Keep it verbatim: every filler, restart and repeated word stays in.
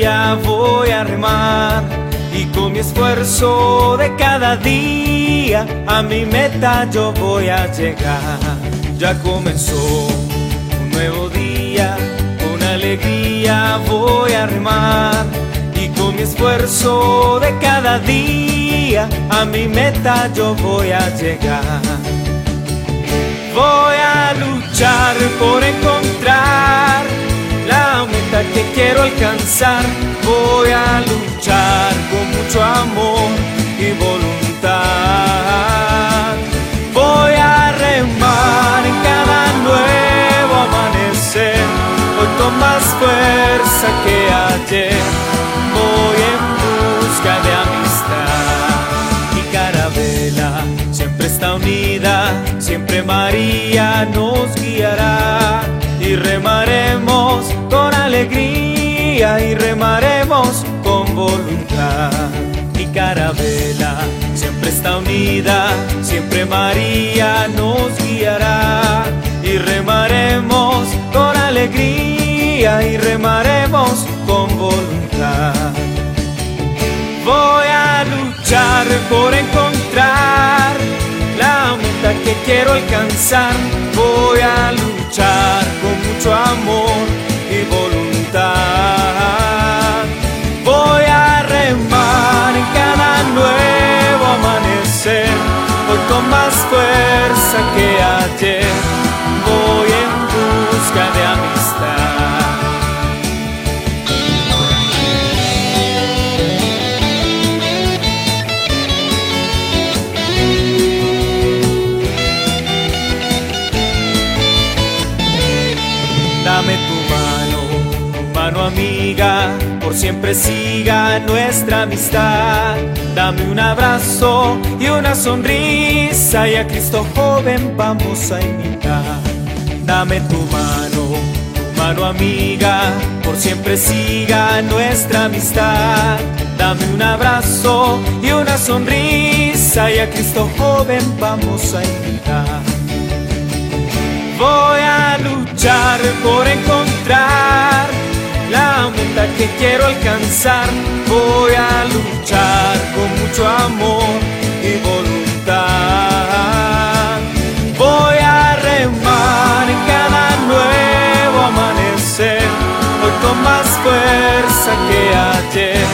alegría voy a remar, y con mi esfuerzo de cada día a mi meta yo voy a llegar. Ya comenzó un nuevo día, con alegría voy a remar, y con mi esfuerzo de cada día a mi meta yo voy a llegar. Voy a luchar por encontrar la meta que quiero alcanzar. Voy a luchar con mucho amor y voluntad. Voy a remar en cada nuevo amanecer, hoy con más fuerza que ayer. Voy en busca de amistad. Mi carabela siempre está unida, siempre María nos guiará, y remaremos con alegría y remaremos con voluntad. Mi carabela siempre está unida, siempre María nos guiará, y remaremos con alegría y remaremos con voluntad. Voy a luchar por encontrar la meta que quiero alcanzar. Voy a luchar con mucho amor y voluntad. Voy a remar en cada nuevo amanecer, hoy con más fuerza que ayer. Voy en busca de amistad. Dame tu mano, tu mano amiga, por siempre siga nuestra amistad. Dame un abrazo y una sonrisa, y a Cristo joven vamos a imitar. Dame tu mano, tu mano amiga, por siempre siga nuestra amistad. Dame un abrazo y una sonrisa, y a Cristo joven vamos a imitar. Voy a luchar por encontrar la meta que quiero alcanzar. Voy a luchar con mucho amor y voluntad. Voy a remar en cada nuevo amanecer, hoy con más fuerza que ayer.